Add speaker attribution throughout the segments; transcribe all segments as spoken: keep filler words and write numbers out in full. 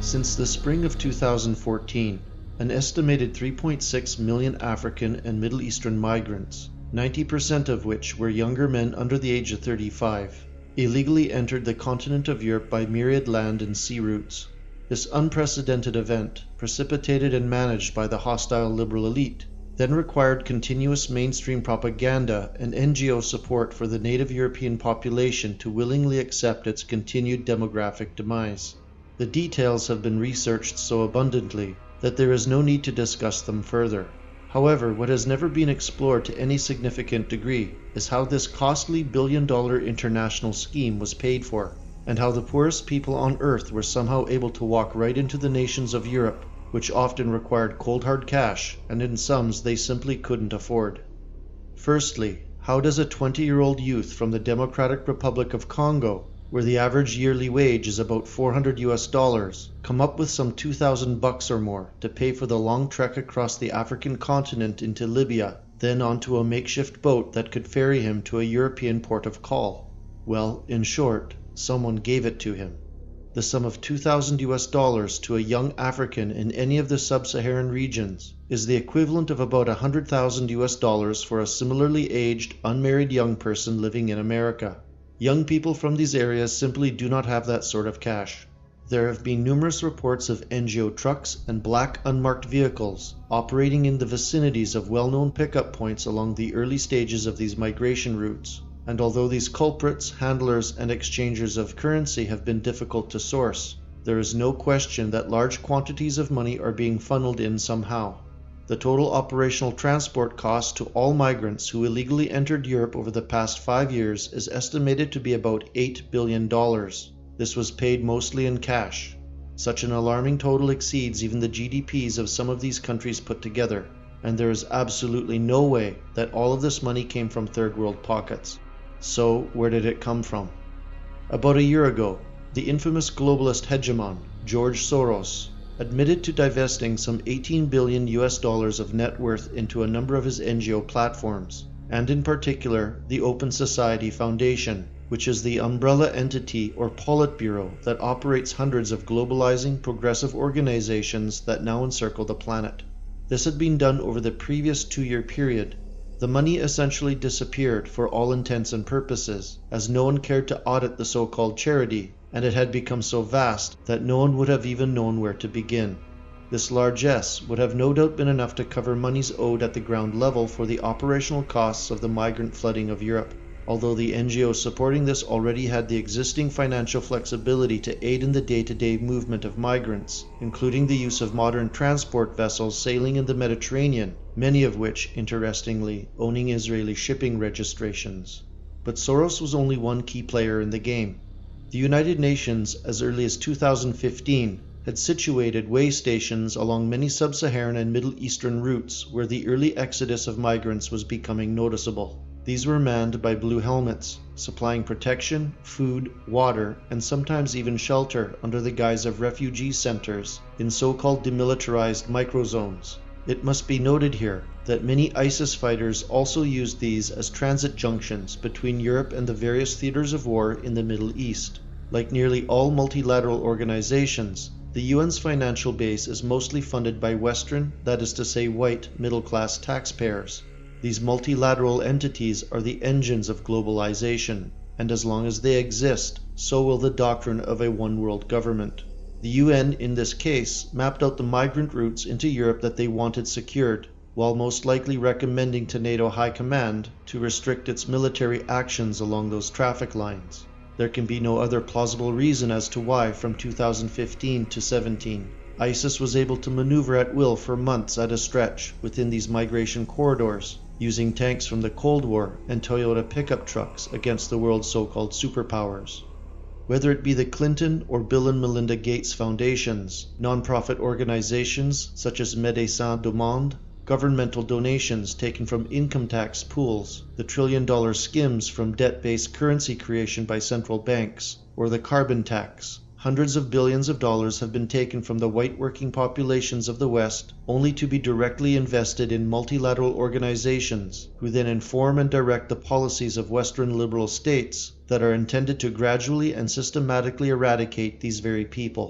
Speaker 1: Since the spring of two thousand fourteen, an estimated three point six million African and Middle Eastern migrants, ninety percent of which were younger men under the age of thirty-five, illegally entered the continent of Europe by myriad land and sea routes. This unprecedented event, precipitated and managed by the hostile liberal elite, then required continuous mainstream propaganda and N G O support for the native European population to willingly accept its continued demographic demise. The details have been researched so abundantly that there is no need to discuss them further. However, what has never been explored to any significant degree is how this costly billion-dollar international scheme was paid for, and how the poorest people on Earth were somehow able to walk right into the nations of Europe, which often required cold hard cash, and in sums they simply couldn't afford. Firstly, how does a twenty-year-old youth from the Democratic Republic of Congo, where the average yearly wage is about four hundred U S dollars, come up with some two thousand bucks or more to pay for the long trek across the African continent into Libya, then onto a makeshift boat that could ferry him to a European port of call? Well, in short, someone gave it to him. The sum of two thousand U S dollars to a young African in any of the sub-Saharan regions is the equivalent of about one hundred thousand U S dollars for a similarly aged, unmarried young person living in America. Young people from these areas simply do not have that sort of cash. There have been numerous reports of N G O trucks and black unmarked vehicles operating in the vicinities of well-known pickup points along the early stages of these migration routes. And although these culprits, handlers, and exchangers of currency have been difficult to source, there is no question that large quantities of money are being funneled in somehow. The total operational transport cost to all migrants who illegally entered Europe over the past five years is estimated to be about eight billion dollars. This was paid mostly in cash. Such an alarming total exceeds even the G D Ps of some of these countries put together, and there is absolutely no way that all of this money came from third world pockets. So, where did it come from? About a year ago, the infamous globalist hegemon, George Soros, admitted to divesting some eighteen billion U S dollars of net worth into a number of his N G O platforms, and in particular the Open Society Foundation, which is the umbrella entity or Politburo that operates hundreds of globalizing progressive organizations that now encircle the planet. This had been done over the previous two-year period. The money essentially disappeared for all intents and purposes, as no one cared to audit the so-called charity, and it had become so vast that no one would have even known where to begin. This largesse would have no doubt been enough to cover monies owed at the ground level for the operational costs of the migrant flooding of Europe, although the N G Os supporting this already had the existing financial flexibility to aid in the day-to-day movement of migrants, including the use of modern transport vessels sailing in the Mediterranean, many of which, interestingly, owning Israeli shipping registrations. But Soros was only one key player in the game. The United Nations, as early as two thousand fifteen, had situated way stations along many sub-Saharan and Middle Eastern routes where the early exodus of migrants was becoming noticeable. These were manned by blue helmets, supplying protection, food, water, and sometimes even shelter under the guise of refugee centers in so-called demilitarized microzones. It must be noted here that many ISIS fighters also used these as transit junctions between Europe and the various theaters of war in the Middle East. Like nearly all multilateral organizations, the U N's financial base is mostly funded by Western, that is to say white, middle-class taxpayers. These multilateral entities are the engines of globalization, and as long as they exist, so will the doctrine of a one-world government. The U N, in this case, mapped out the migrant routes into Europe that they wanted secured, while most likely recommending to NATO High Command to restrict its military actions along those traffic lines. There can be no other plausible reason as to why, from two thousand fifteen to seventeen, ISIS was able to maneuver at will for months at a stretch within these migration corridors, using tanks from the Cold War and Toyota pickup trucks against the world's so-called superpowers. Whether it be the Clinton or Bill and Melinda Gates foundations, non-profit organizations such as Médecins du Monde, governmental donations taken from income tax pools, the trillion-dollar skims from debt-based currency creation by central banks, or the carbon tax, hundreds of billions of dollars have been taken from the white working populations of the West only to be directly invested in multilateral organizations who then inform and direct the policies of Western liberal states that are intended to gradually and systematically eradicate these very people.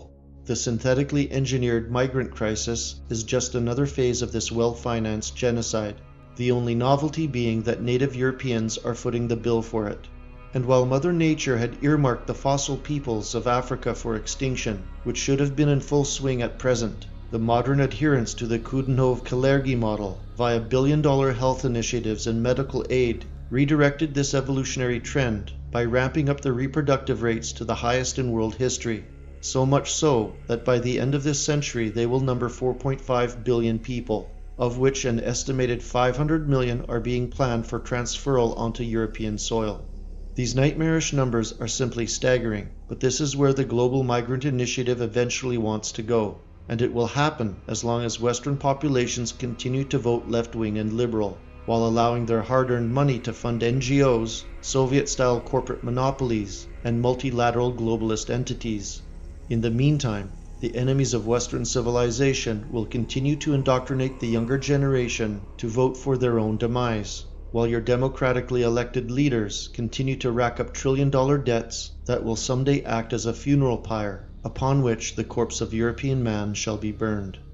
Speaker 1: The synthetically engineered migrant crisis is just another phase of this well-financed genocide, the only novelty being that native Europeans are footing the bill for it. And while Mother Nature had earmarked the fossil peoples of Africa for extinction, which should have been in full swing at present, the modern adherence to the Coudenhove-Kalergi model, via billion-dollar health initiatives and medical aid, redirected this evolutionary trend by ramping up the reproductive rates to the highest in world history, so much so that by the end of this century they will number four point five billion people, of which an estimated five hundred million are being planned for transferal onto European soil. These nightmarish numbers are simply staggering, but this is where the Global Migrant Initiative eventually wants to go, and it will happen as long as Western populations continue to vote left-wing and liberal, while allowing their hard-earned money to fund N G Os, Soviet-style corporate monopolies, and multilateral globalist entities. In the meantime, the enemies of Western civilization will continue to indoctrinate the younger generation to vote for their own demise, while your democratically elected leaders continue to rack up trillion-dollar debts that will someday act as a funeral pyre, upon which the corpse of European man shall be burned.